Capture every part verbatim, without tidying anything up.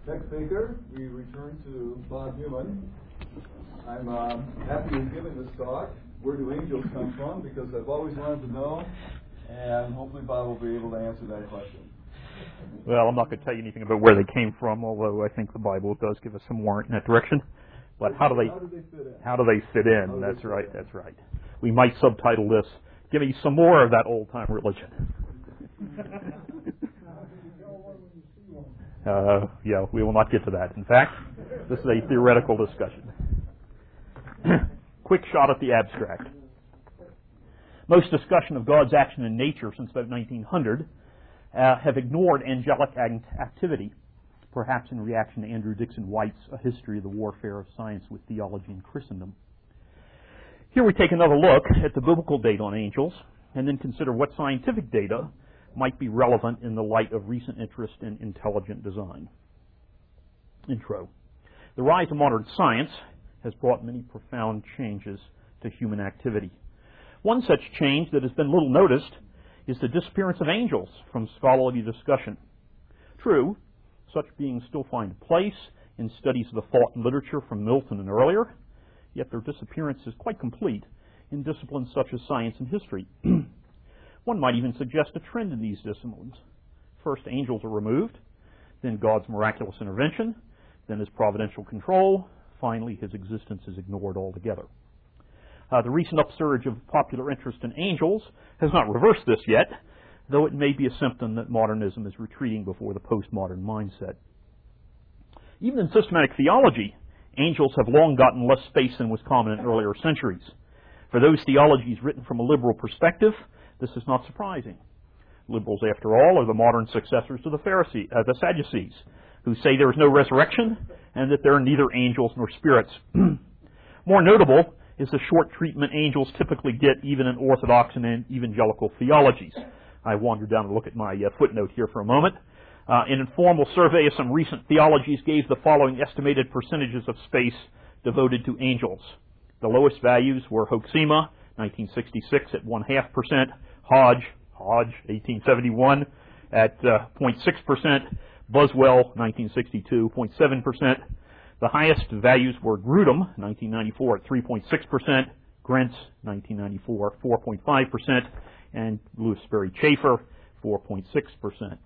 Next speaker, we return to Bob Newman. I'm uh, happy to be giving this talk. Where do angels come from? Because I've always wanted to know, and hopefully Bob will be able to answer that question. Well, I'm not going to tell you anything about where they came from, although I think the Bible does give us some warrant in that direction. But how do they, how do they fit in? How do they fit in? How That's fit right, in? that's right. We might subtitle this, Give Me Some More of That Old-Time Religion. Uh, yeah, we will not get to that. In fact, this is a theoretical discussion. Quick shot at the abstract. Most discussion of God's action in nature since about nineteen hundred uh, have ignored angelic activity, perhaps in reaction to Andrew Dixon White's A History of the Warfare of Science with Theology in Christendom. Here we take another look at the biblical data on angels, and then consider what scientific data might be relevant in the light of recent interest in intelligent design. Intro. The rise of modern science has brought many profound changes to human activity. One such change that has been little noticed is the disappearance of angels from scholarly discussion. True, such beings still find a place in studies of the thought and literature from Milton and earlier, yet their disappearance is quite complete in disciplines such as science and history. One might even suggest a trend in these disciplines. First, angels are removed, then God's miraculous intervention, then His providential control, finally His existence is ignored altogether. Uh, the recent upsurge of popular interest in angels has not reversed this yet, though it may be a symptom that modernism is retreating before the postmodern mindset. Even in systematic theology, angels have long gotten less space than was common in earlier centuries. For those theologies written from a liberal perspective, this is not surprising. Liberals, after all, are the modern successors to the Pharisees, uh, the Sadducees, who say there is no resurrection and that there are neither angels nor spirits. More notable is the short treatment angels typically get even in Orthodox and evangelical theologies. I wandered down to look at my uh, footnote here for a moment. Uh, an informal survey of some recent theologies gave the following estimated percentages of space devoted to angels. The lowest values were Hoeksema, nineteen sixty-six at one half percent, Hodge, Hodge, eighteen seventy-one at uh, zero point six percent, Buswell, nineteen sixty-two, zero point seven percent. The highest values were Grudem, nineteen ninety-four at three point six percent, Grentz, nineteen ninety-four, four point five percent, and Louis Sperry Chafer, four point six percent.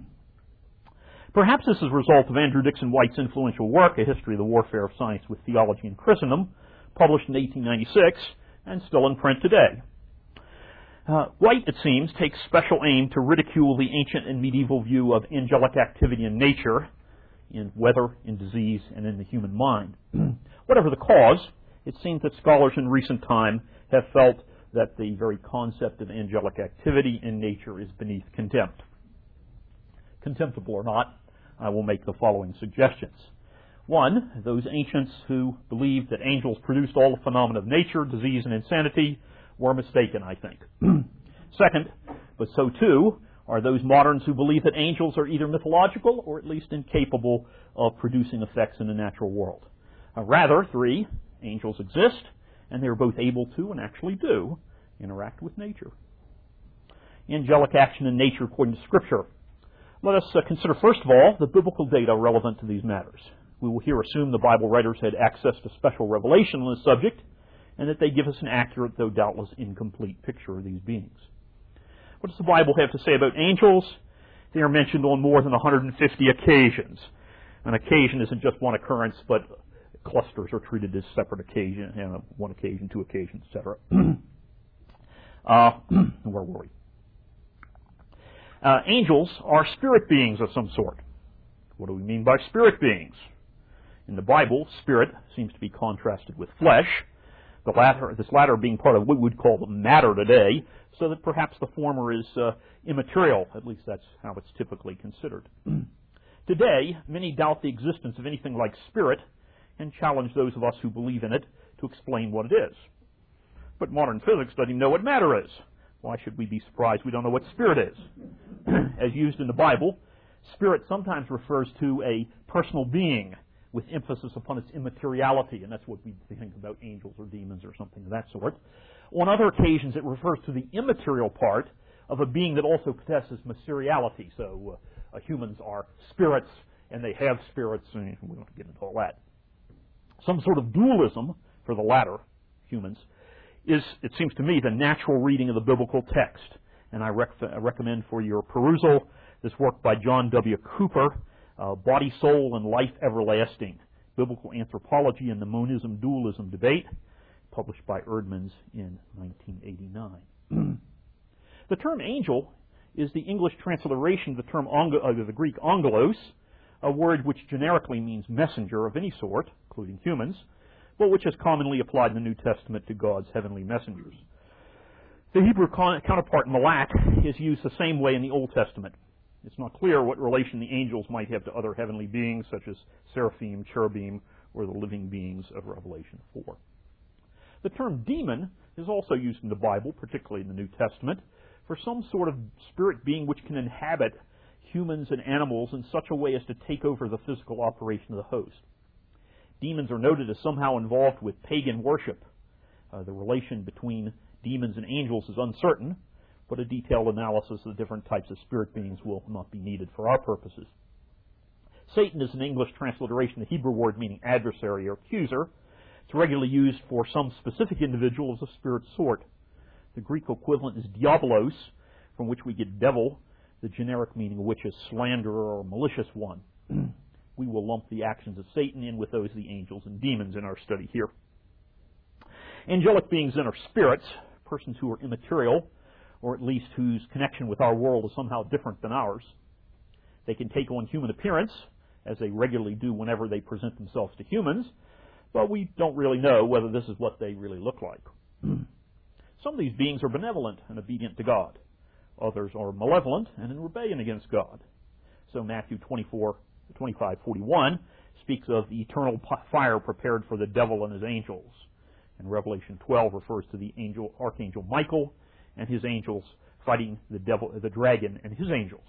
Perhaps this is a result of Andrew Dixon White's influential work, A History of the Warfare of Science with Theology in Christendom, published in eighteen ninety-six and still in print today. Uh, White, it seems, takes special aim to ridicule the ancient and medieval view of angelic activity in nature, in weather, in disease, and in the human mind. Whatever the cause, it seems that scholars in recent time have felt that the very concept of angelic activity in nature is beneath contempt. Contemptible or not, I will make the following suggestions. One, those ancients who believed that angels produced all the phenomena of nature, disease, and insanity were mistaken, I think. Second, but so too are those moderns who believe that angels are either mythological or at least incapable of producing effects in the natural world. Uh, rather, three, angels exist, and they are both able to and actually do interact with nature. Angelic action in nature according to Scripture. Let us uh, consider, first of all, the biblical data relevant to these matters. We will here assume the Bible writers had access to special revelation on this subject, and that they give us an accurate, though doubtless incomplete, picture of these beings. What does the Bible have to say about angels? They are mentioned on more than one hundred fifty occasions. An occasion isn't just one occurrence, but clusters are treated as separate occasions, you know, one occasion, two occasions, et cetera. uh, where were we? Uh, angels are spirit beings of some sort. What do we mean by spirit beings? In the Bible, spirit seems to be contrasted with flesh, the latter, this latter being part of what we would call the matter today, so that perhaps the former is uh, immaterial. At least that's how it's typically considered. Today, many doubt the existence of anything like spirit and challenge those of us who believe in it to explain what it is. But modern physics doesn't even know what matter is. Why should we be surprised we don't know what spirit is? As used in the Bible, spirit sometimes refers to a personal being with emphasis upon its immateriality, and that's what we think about angels or demons or something of that sort. On other occasions, it refers to the immaterial part of a being that also possesses materiality. So uh, uh, humans are spirits, and they have spirits, and we don't get into all that. Some sort of dualism for the latter, humans, is, it seems to me, the natural reading of the biblical text. And I, rec- I recommend for your perusal this work by John W. Cooper, uh, Body, Soul, and Life Everlasting, Biblical Anthropology and the Monism-Dualism Debate, published by Eerdmans in nineteen eighty-nine. The term angel is the English transliteration of the term onge- uh, the Greek angelos, a word which generically means messenger of any sort, including humans, but which is commonly applied in the New Testament to God's heavenly messengers. The Hebrew con- counterpart malak is used the same way in the Old Testament. It's not clear what relation the angels might have to other heavenly beings, such as seraphim, cherubim, or the living beings of Revelation four. The term demon is also used in the Bible, particularly in the New Testament, for some sort of spirit being which can inhabit humans and animals in such a way as to take over the physical operation of the host. Demons are noted as somehow involved with pagan worship. Uh, the relation between demons and angels is uncertain, but a detailed analysis of the different types of spirit beings will not be needed for our purposes. Satan is an English transliteration of the Hebrew word meaning adversary or accuser. It's regularly used for some specific individual as a spirit sort. The Greek equivalent is diabolos, from which we get devil, the generic meaning of which is slanderer or malicious one. We will lump the actions of Satan in with those of the angels and demons in our study here. Angelic beings then are spirits, persons who are immaterial, or at least whose connection with our world is somehow different than ours. They can take on human appearance, as they regularly do whenever they present themselves to humans, but we don't really know whether this is what they really look like. Some of these beings are benevolent and obedient to God. Others are malevolent and in rebellion against God. So Matthew twenty-four, twenty-five, forty-one speaks of the eternal fire prepared for the devil and his angels. And Revelation twelve refers to the angel, archangel Michael and his angels fighting the devil, the dragon and his angels.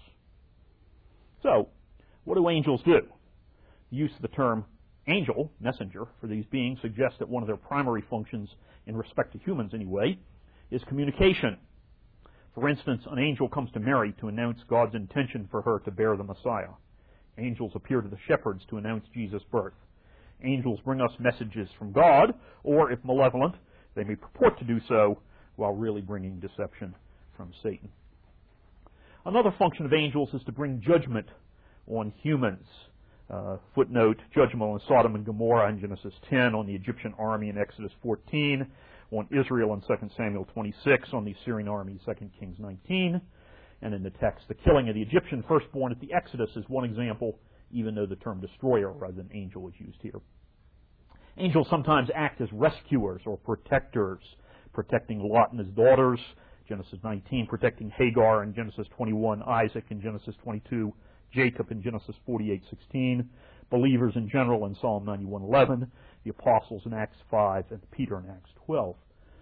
So, what do angels do? The use of the term angel, messenger, for these beings suggests that one of their primary functions, in respect to humans anyway, is communication. For instance, an angel comes to Mary to announce God's intention for her to bear the Messiah. Angels appear to the shepherds to announce Jesus' birth. Angels bring us messages from God, or if malevolent, they may purport to do so while really bringing deception from Satan. Another function of angels is to bring judgment on humans. Uh, footnote, judgment on Sodom and Gomorrah in Genesis ten, on the Egyptian army in Exodus fourteen, on Israel in Second Samuel twenty-six, on the Assyrian army in Second Kings nineteen, and in the text, the killing of the Egyptian firstborn at the Exodus is one example, even though the term destroyer rather than angel is used here. Angels sometimes act as rescuers or protectors, protecting Lot and his daughters, Genesis nineteen, protecting Hagar in Genesis twenty-one, Isaac in Genesis twenty-two, Jacob in Genesis forty-eight sixteen, believers in general in Psalm ninety-one eleven, the apostles in Acts five, and Peter in Acts twelve.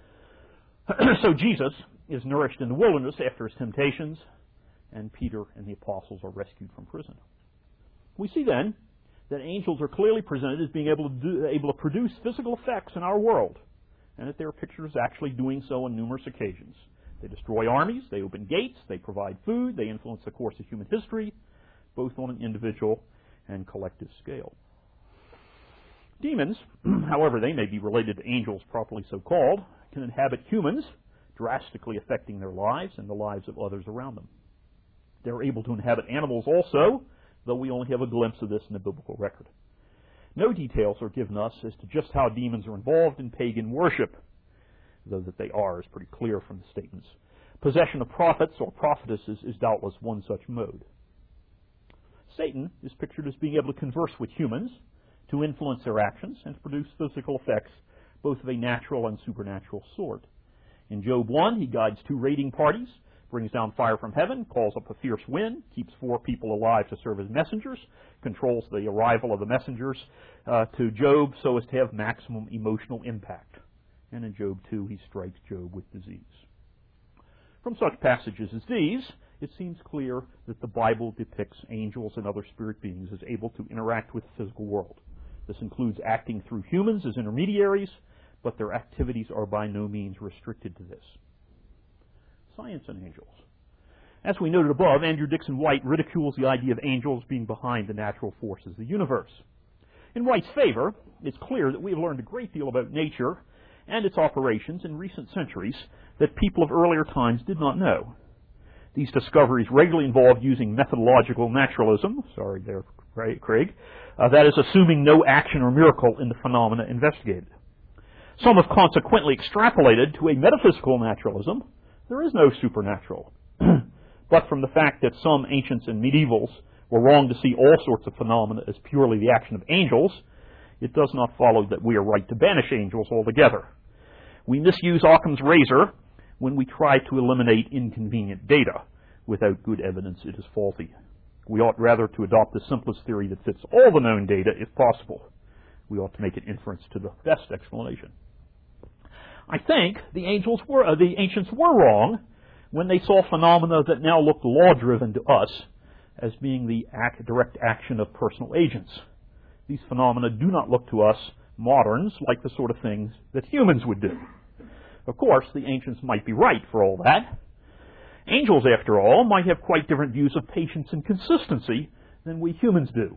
So Jesus is nourished in the wilderness after his temptations, and Peter and the apostles are rescued from prison. We see then that angels are clearly presented as being able to, do, able to produce physical effects in our world, and that there are pictures actually doing so on numerous occasions. They destroy armies, they open gates, they provide food, they influence the course of human history, both on an individual and collective scale. Demons, however they may be related to angels properly so called, can inhabit humans, drastically affecting their lives and the lives of others around them. They're able to inhabit animals also, though we only have a glimpse of this in the biblical record. No details are given us as to just how demons are involved in pagan worship, though that they are is pretty clear from the statements. Possession of prophets or prophetesses is doubtless one such mode. Satan is pictured as being able to converse with humans, to influence their actions, and to produce physical effects, both of a natural and supernatural sort. In Job one, he guides two raiding parties, brings down fire from heaven, calls up a fierce wind, keeps four people alive to serve as messengers, controls the arrival of the messengers uh, to Job so as to have maximum emotional impact. And in Job two, he strikes Job with disease. From such passages as these, it seems clear that the Bible depicts angels and other spirit beings as able to interact with the physical world. This includes acting through humans as intermediaries, but their activities are by no means restricted to this. Science and angels. As we noted above, Andrew Dickson White ridicules the idea of angels being behind the natural forces of the universe. In White's favor, it's clear that we have learned a great deal about nature and its operations in recent centuries that people of earlier times did not know. These discoveries regularly involve using methodological naturalism, sorry there, Craig, uh, that is assuming no action or miracle in the phenomena investigated. Some have consequently extrapolated to a metaphysical naturalism. There is no supernatural. But from the fact that some ancients and medievals were wrong to see all sorts of phenomena as purely the action of angels, it does not follow that we are right to banish angels altogether. We misuse Occam's razor when we try to eliminate inconvenient data. Without good evidence, it is faulty. We ought rather to adopt the simplest theory that fits all the known data, if possible. We ought to make an inference to the best explanation. I think the angels were, uh, the ancients were wrong when they saw phenomena that now look law-driven to us as being the act, direct action of personal agents. These phenomena do not look to us, moderns, like the sort of things that humans would do. Of course, the ancients might be right for all that. Angels, after all, might have quite different views of patience and consistency than we humans do.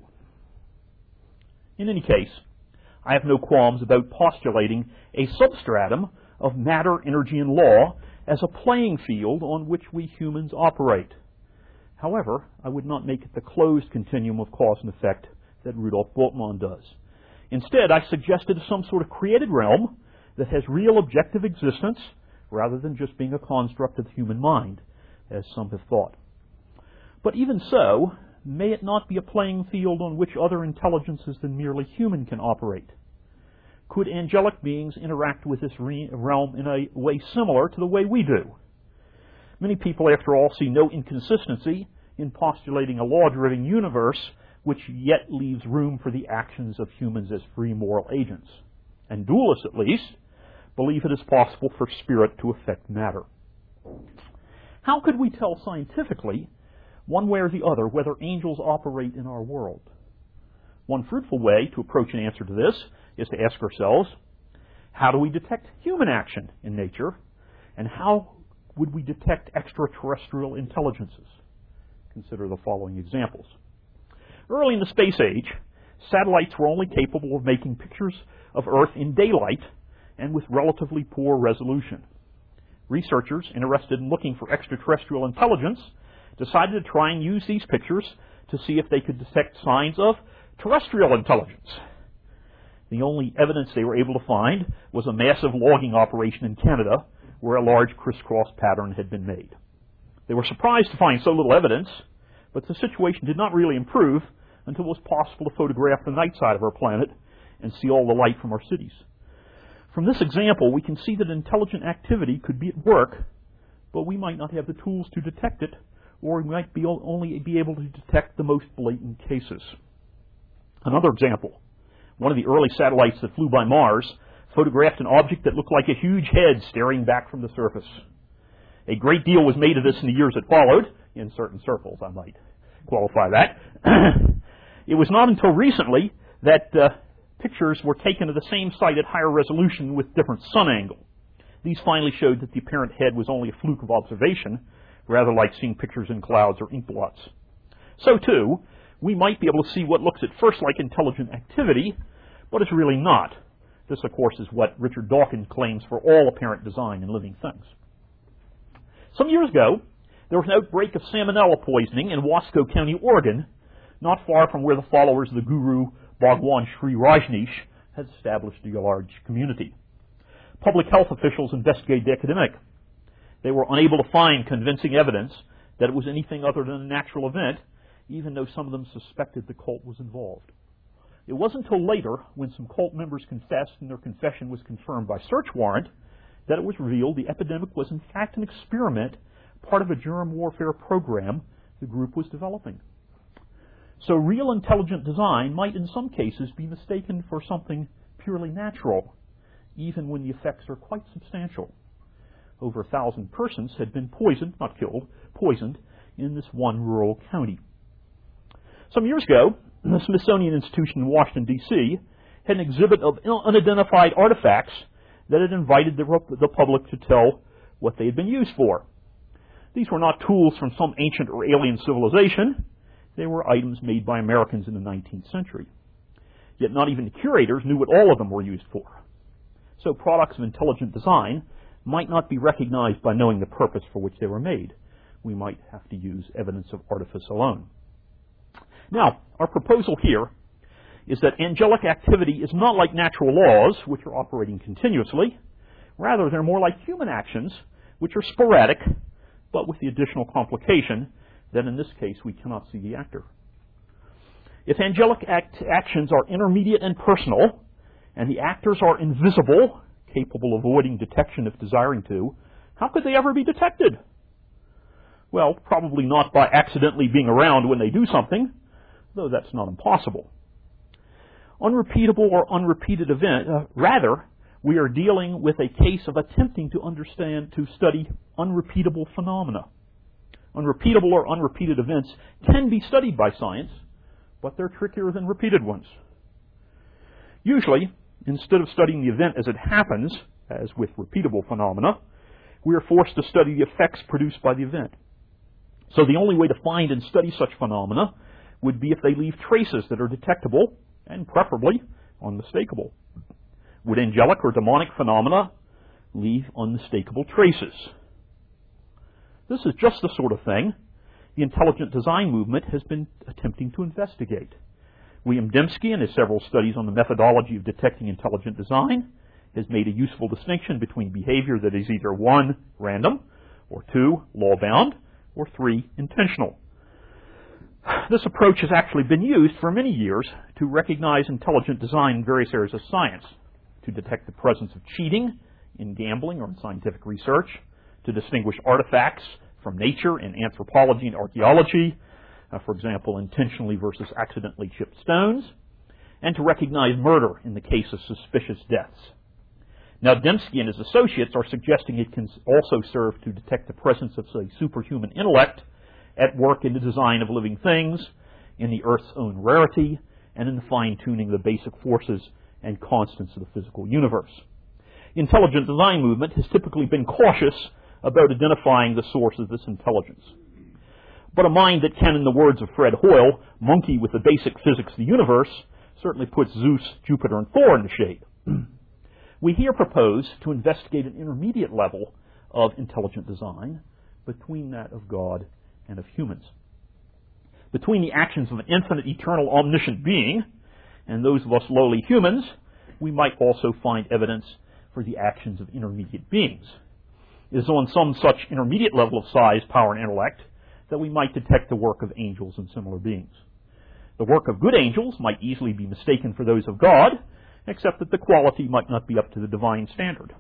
In any case, I have no qualms about postulating a substratum of matter, energy, and law as a playing field on which we humans operate. However, I would not make it the closed continuum of cause and effect that Rudolf Bultmann does. Instead, I suggested some sort of created realm that has real objective existence rather than just being a construct of the human mind, as some have thought. But even so, may it not be a playing field on which other intelligences than merely human can operate? Could angelic beings interact with this re- realm in a way similar to the way we do? Many people, after all, see no inconsistency in postulating a law-driven universe which yet leaves room for the actions of humans as free moral agents. And dualists, at least, believe it is possible for spirit to affect matter. How could we tell scientifically, one way or the other, whether angels operate in our world? One fruitful way to approach an answer to this is to ask ourselves, how do we detect human action in nature, and how would we detect extraterrestrial intelligences? Consider the following examples. Early in the space age, satellites were only capable of making pictures of Earth in daylight and with relatively poor resolution. Researchers interested in looking for extraterrestrial intelligence decided to try and use these pictures to see if they could detect signs of terrestrial intelligence. The only evidence they were able to find was a massive logging operation in Canada where a large crisscross pattern had been made. They were surprised to find so little evidence, but the situation did not really improve until it was possible to photograph the night side of our planet and see all the light from our cities. From this example, we can see that intelligent activity could be at work, but we might not have the tools to detect it, or we might be only be able to detect the most blatant cases. Another example, one of the early satellites that flew by Mars photographed an object that looked like a huge head staring back from the surface. A great deal was made of this in the years that followed, in certain circles, I might qualify that. It was not until recently that uh, pictures were taken of the same site at higher resolution with different sun angle. These finally showed that the apparent head was only a fluke of observation, rather like seeing pictures in clouds or ink blots. So, too, we might be able to see what looks at first like intelligent activity, but is really not. This, of course, is what Richard Dawkins claims for all apparent design in living things. Some years ago, there was an outbreak of salmonella poisoning in Wasco County, Oregon, not far from where the followers of the guru Bhagwan Sri Rajneesh had established a large community. Public health officials investigated the epidemic. They were unable to find convincing evidence that it was anything other than a natural event, even though some of them suspected the cult was involved. It wasn't until later, when some cult members confessed and their confession was confirmed by search warrant, that it was revealed the epidemic was in fact an experiment, part of a germ warfare program the group was developing. So real intelligent design might in some cases be mistaken for something purely natural, even when the effects are quite substantial. Over a thousand persons had been poisoned, not killed, poisoned, in this one rural county. Some years ago, the Smithsonian Institution in Washington, D C had an exhibit of unidentified artifacts that had invited the, the public to tell what they had been used for. These were not tools from some ancient or alien civilization. They were items made by Americans in the nineteenth century. Yet not even the curators knew what all of them were used for. So products of intelligent design might not be recognized by knowing the purpose for which they were made. We might have to use evidence of artifice alone. Now, our proposal here is that angelic activity is not like natural laws, which are operating continuously. Rather, they're more like human actions, which are sporadic, but with the additional complication that in this case we cannot see the actor. If angelic act actions are intermediate and personal, and the actors are invisible, capable of avoiding detection if desiring to, how could they ever be detected? Well, probably not by accidentally being around when they do something, though that's not impossible. Unrepeatable or unrepeated event, uh, rather, we are dealing with a case of attempting to understand, to study unrepeatable phenomena. Unrepeatable or unrepeated events can be studied by science, but they're trickier than repeated ones. Usually, instead of studying the event as it happens, as with repeatable phenomena, we are forced to study the effects produced by the event. So the only way to find and study such phenomena would be if they leave traces that are detectable and preferably unmistakable. Would angelic or demonic phenomena leave unmistakable traces? This is just the sort of thing the intelligent design movement has been attempting to investigate. William Dembski, in his several studies on the methodology of detecting intelligent design, has made a useful distinction between behavior that is either one, random, or two, law-bound, or three, intentional. This approach has actually been used for many years to recognize intelligent design in various areas of science, to detect the presence of cheating in gambling or in scientific research, to distinguish artifacts from nature in anthropology and archaeology, uh, for example, intentionally versus accidentally chipped stones, and to recognize murder in the case of suspicious deaths. Now, Dembski and his associates are suggesting it can also serve to detect the presence of, say, superhuman intellect at work in the design of living things, in the Earth's own rarity, and in the fine-tuning of the basic forces and constants of the physical universe. The intelligent design movement has typically been cautious about identifying the source of this intelligence. But a mind that can, in the words of Fred Hoyle, monkey with the basic physics of the universe, certainly puts Zeus, Jupiter, and Thor in the shade. We here propose to investigate an intermediate level of intelligent design between that of God and of humans. Between the actions of an infinite, eternal, omniscient being and those of us lowly humans, we might also find evidence for the actions of intermediate beings. It is on some such intermediate level of size, power, and intellect that we might detect the work of angels and similar beings. The work of good angels might easily be mistaken for those of God, except that the quality might not be up to the divine standard.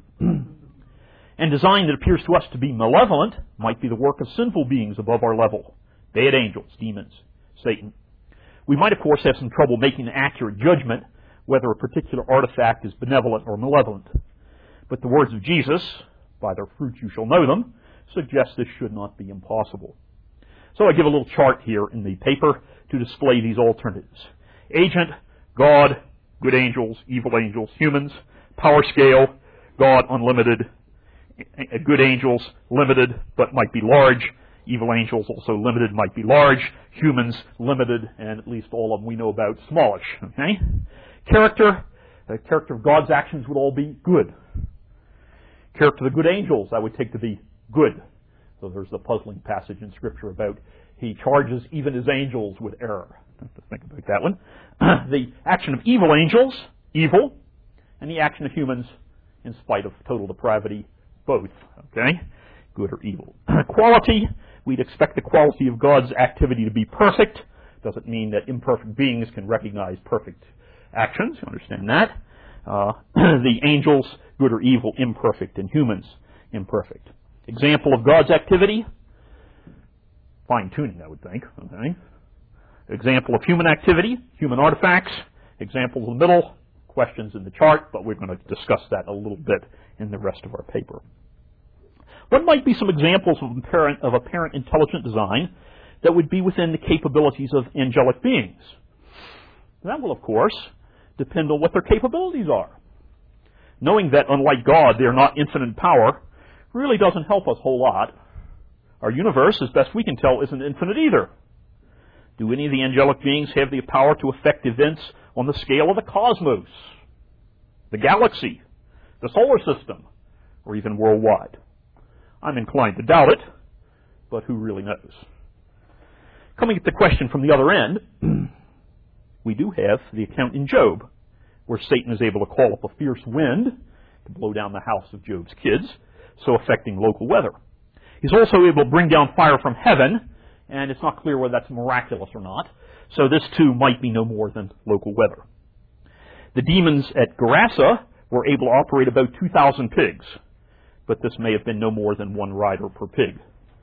And design that appears to us to be malevolent might be the work of sinful beings above our level, bad angels, demons, Satan. We might, of course, have some trouble making an accurate judgment whether a particular artifact is benevolent or malevolent. But the words of Jesus, "By their fruits you shall know them," suggest this should not be impossible. So I give a little chart here in the paper to display these alternatives. Agent, God, good angels, evil angels, humans. Power scale, God, unlimited. Good angels, limited, but might be large. Evil angels, also limited, might be large. Humans, limited, and at least all of them we know about, smallish. Okay? Character, the character of God's actions would all be good. Character of the good angels, I would take to be good. So there's the puzzling passage in Scripture about he charges even his angels with error. I have to think about that one. The action of evil angels, evil, and the action of humans, in spite of total depravity, both. Okay? Good or evil. Quality, we'd expect the quality of God's activity to be perfect. Doesn't mean that imperfect beings can recognize perfect actions. You understand that? Uh, the angels, good or evil, imperfect, and humans, imperfect. Example of God's activity, fine-tuning, I would think. Okay. Example of human activity, human artifacts. Examples in the middle, questions in the chart, but we're going to discuss that a little bit in the rest of our paper. What might be some examples of apparent, of apparent intelligent design that would be within the capabilities of angelic beings? That will, of course, depend on what their capabilities are. Knowing that, unlike God, they are not infinite in power really doesn't help us a whole lot. Our universe, as best we can tell, isn't infinite either. Do any of the angelic beings have the power to affect events on the scale of the cosmos, the galaxy, the solar system, or even worldwide? I'm inclined to doubt it, but who really knows? Coming at the question from the other end, we do have the account in Job, where Satan is able to call up a fierce wind to blow down the house of Job's kids, so affecting local weather. He's also able to bring down fire from heaven, and it's not clear whether that's miraculous or not, so this too might be no more than local weather. The demons at Gerasa were able to operate about two thousand pigs, but this may have been no more than one rider per pig.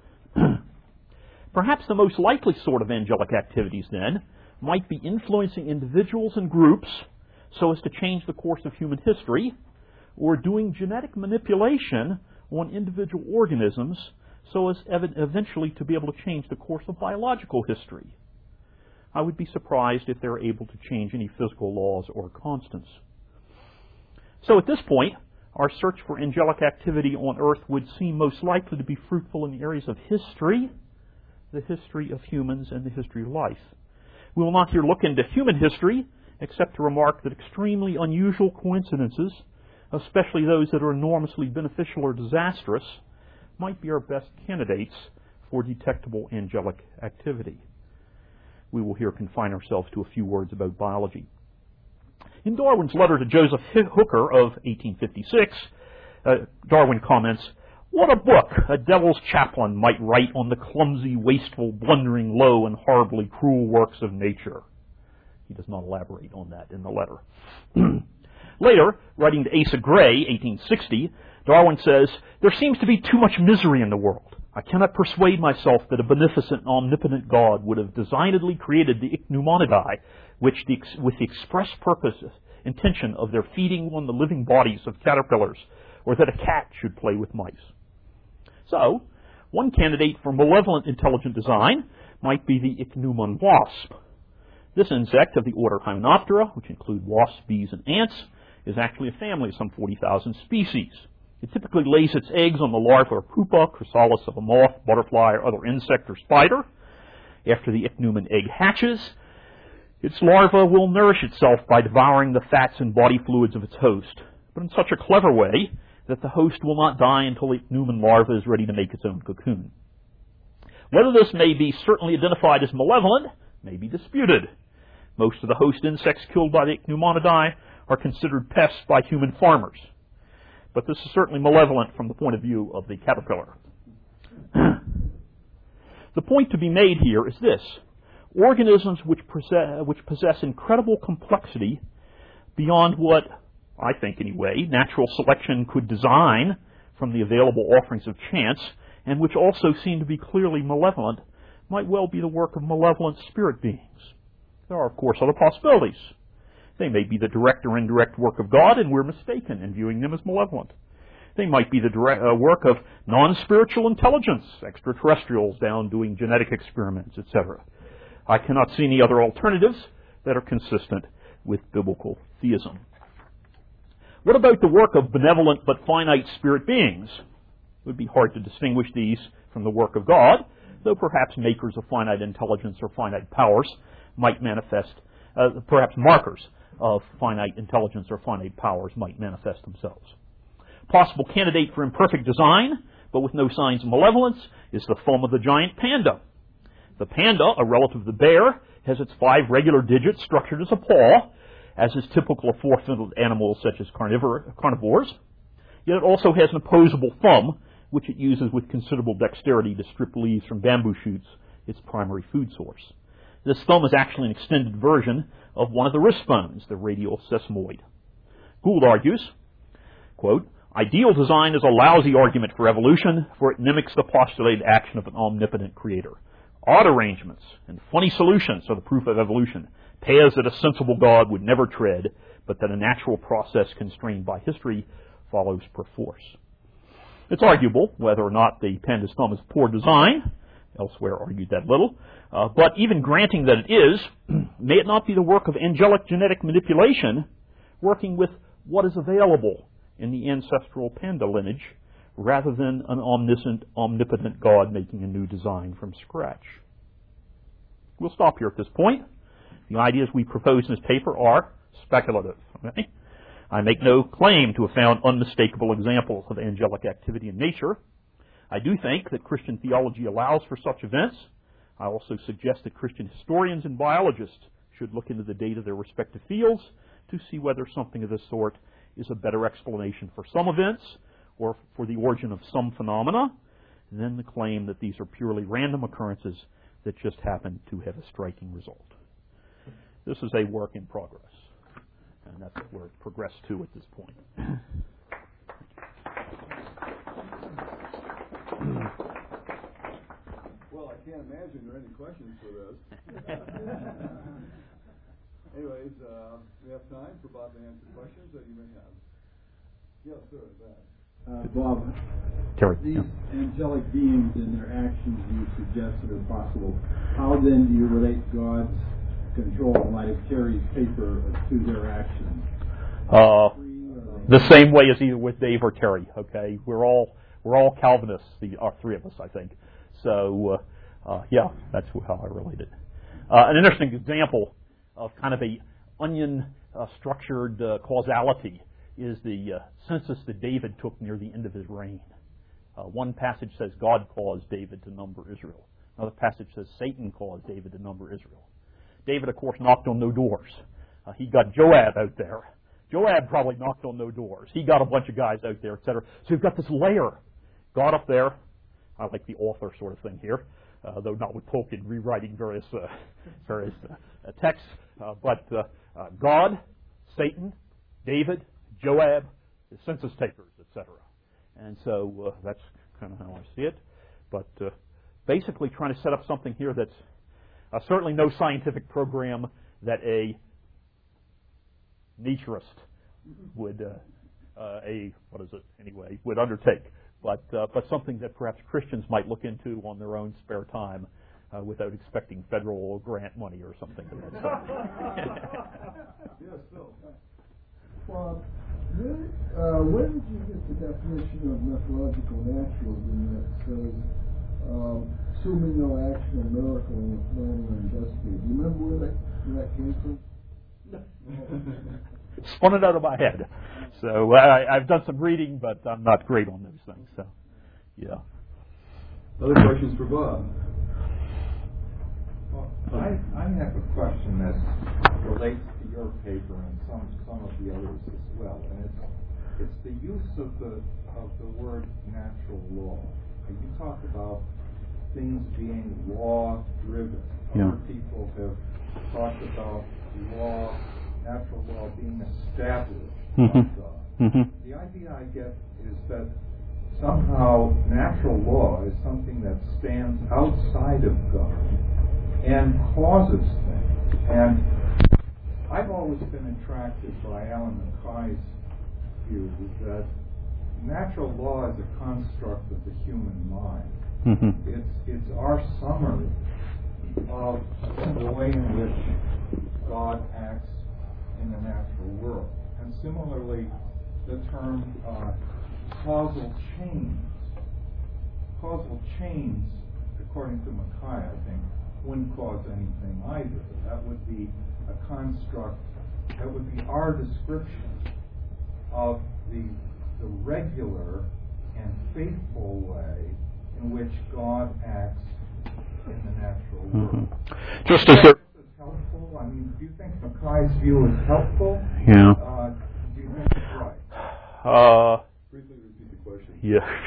Perhaps the most likely sort of angelic activities, then, might be influencing individuals and groups so as to change the course of human history, or doing genetic manipulation on individual organisms so as ev- eventually to be able to change the course of biological history. I would be surprised if they're able to change any physical laws or constants. So at this point, our search for angelic activity on Earth would seem most likely to be fruitful in the areas of history, the history of humans, and the history of life. We will not here look into human history, except to remark that extremely unusual coincidences, especially those that are enormously beneficial or disastrous, might be our best candidates for detectable angelic activity. We will here confine ourselves to a few words about biology. In Darwin's letter to Joseph Hooker of eighteen fifty-six, uh, Darwin comments, "What a book a devil's chaplain might write on the clumsy, wasteful, blundering, low, and horribly cruel works of nature." He does not elaborate on that in the letter. Later, writing to Asa Gray, eighteen sixty, Darwin says, "There seems to be too much misery in the world. I cannot persuade myself that a beneficent and omnipotent God would have designedly created the Ichneumonidae, which the, with the express purpose, intention of their feeding on the living bodies of caterpillars, or that a cat should play with mice." So, one candidate for malevolent intelligent design might be the ichneumon wasp. This insect of the order Hymenoptera, which include wasps, bees, and ants, is actually a family of some forty thousand species. It typically lays its eggs on the larva or pupa, chrysalis of a moth, butterfly, or other insect or spider. After the ichneumon egg hatches, its larva will nourish itself by devouring the fats and body fluids of its host, but in such a clever way that the host will not die until the ichneumon larva is ready to make its own cocoon. Whether this may be certainly identified as malevolent may be disputed. Most of the host insects killed by the Ichneumonidae are considered pests by human farmers. But this is certainly malevolent from the point of view of the caterpillar. The point to be made here is this. Organisms which possess, which possess incredible complexity beyond what, I think anyway, natural selection could design from the available offerings of chance, and which also seem to be clearly malevolent, might well be the work of malevolent spirit beings. There are, of course, other possibilities. They may be the direct or indirect work of God, and we're mistaken in viewing them as malevolent. They might be the direct, uh, work of non-spiritual intelligence, extraterrestrials down doing genetic experiments, et cetera. I cannot see any other alternatives that are consistent with biblical theism. What about the work of benevolent but finite spirit beings? It would be hard to distinguish these from the work of God, though perhaps makers of finite intelligence or finite powers might manifest, uh, perhaps markers of finite intelligence or finite powers might manifest themselves. Possible candidate for imperfect design, but with no signs of malevolence, is the thumb of the giant panda. The panda, a relative of the bear, has its five regular digits structured as a paw, as is typical of four-footed animals such as carnivore, carnivores. Yet it also has an opposable thumb, which it uses with considerable dexterity to strip leaves from bamboo shoots, its primary food source. This thumb is actually an extended version of one of the wrist bones, the radial sesamoid. Gould argues, quote, "Ideal design is a lousy argument for evolution, for it mimics the postulated action of an omnipotent creator. Odd arrangements and funny solutions are the proof of evolution, paths that a sensible God would never tread, but that a natural process constrained by history follows perforce." It's arguable whether or not the panda's thumb is poor design. Elsewhere argued that little. Uh, but even granting that it is, may it not be the work of angelic genetic manipulation, working with what is available in the ancestral panda lineage, rather than an omniscient, omnipotent God making a new design from scratch. We'll stop here at this point. The ideas we propose in this paper are speculative. Okay? I make no claim to have found unmistakable examples of angelic activity in nature. I do think that Christian theology allows for such events. I also suggest that Christian historians and biologists should look into the data of their respective fields to see whether something of this sort is a better explanation for some events or for the origin of some phenomena than the claim that these are purely random occurrences that just happen to have a striking result. This is a work in progress, and that's what we're progressed to at this point. Well, I can't imagine there are any questions for this. Anyways, uh, we have time for Bob to answer questions that you may have. Yes, sir. Uh, Bob, Terry. these Yeah. angelic beings and their actions you suggested are possible. How then do you relate God's control in light of Terry's paper to their actions? Uh, the same way as either with Dave or Terry. Okay, we're all we're all Calvinists, the uh, three of us, I think. So uh, uh, yeah, that's how I relate it. Uh, an interesting example of kind of a onion uh, structured uh, causality is the uh, census that David took near the end of his reign. Uh, one passage says God caused David to number Israel. Another passage says Satan caused David to number Israel. David, of course, knocked on no doors. Uh, he got Joab out there. Joab probably knocked on no doors. He got a bunch of guys out there, et cetera. So you've got this layer. God up there. I like the author sort of thing here, uh, though not with Tolkien rewriting various uh, various uh, texts. Uh, but uh, uh, God, Satan, David, Joab, the census takers, et cetera. And so uh, that's kind of how I see it. But uh, basically trying to set up something here that's uh, certainly no scientific program that a naturist would, uh, uh, a, what is it anyway, would undertake. But, uh, but something that perhaps Christians might look into on their own spare time uh, without expecting federal grant money or something of that sort. Yes, Phil. Well, where, uh, where did you get the definition of methodological naturalism that says, uh, assuming no action or miracle in the plan or investigate? Do you remember where that, where that came from? Spun it out of my head. So I, I've done some reading, but I'm not great on those things. So, yeah. Other questions for Bob? Well, I, I have a question that relates to your paper and some some of the others as well, and it's it's the use of the of the word natural law. And you talk about things being law driven. Yeah. Other people have talked about law, natural law being established Mm-hmm. by God. Mm-hmm. The idea I get is that somehow natural law is something that stands outside of God and causes things. And I've always been attracted by Alan Mackay's view that natural law is a construct of the human mind. Mm-hmm. It's it's our summary of the way in which God acts in the natural world. And similarly, the term uh, causal chains. Causal chains, according to Mackay, I think, wouldn't cause anything either. That would be a construct, that would be our description of the, the regular and faithful way in which God acts in the natural world. Mm-hmm. Just as there, helpful? I mean, do you think Mackay's view is helpful? yeah. Uh, do you think it's right? Uh, Briefly repeat the question. yeah.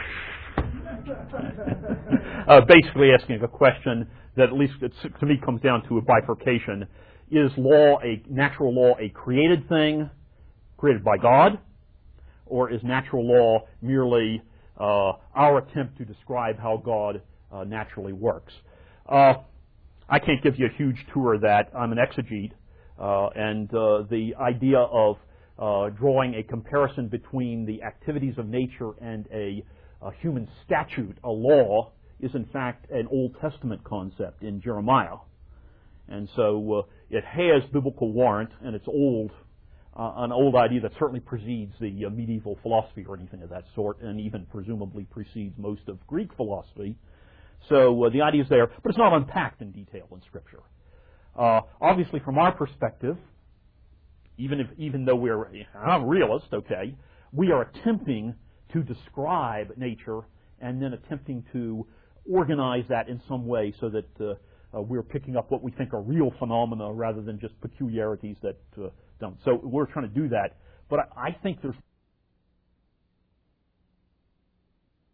uh, basically asking a question that at least it's, to me comes down to a bifurcation. Is law, a natural law, a created thing, created by God? Or is natural law merely uh, our attempt to describe how God uh, naturally works? Uh, I can't give you a huge tour of that. I'm an exegete, uh, and uh, the idea of uh, drawing a comparison between the activities of nature and a, a human statute, a law, is in fact an Old Testament concept in Jeremiah. And so uh, it has biblical warrant, and it's old, uh, an old idea that certainly precedes the uh, medieval philosophy or anything of that sort, and even presumably precedes most of Greek philosophy. So uh, the idea is there, but it's not unpacked in detail in Scripture. Uh, obviously, from our perspective, even if even though we're I'm a realist, okay, we are attempting to describe nature and then attempting to organize that in some way so that uh, uh, we're picking up what we think are real phenomena rather than just peculiarities that uh, don't. So we're trying to do that, but I, I think there's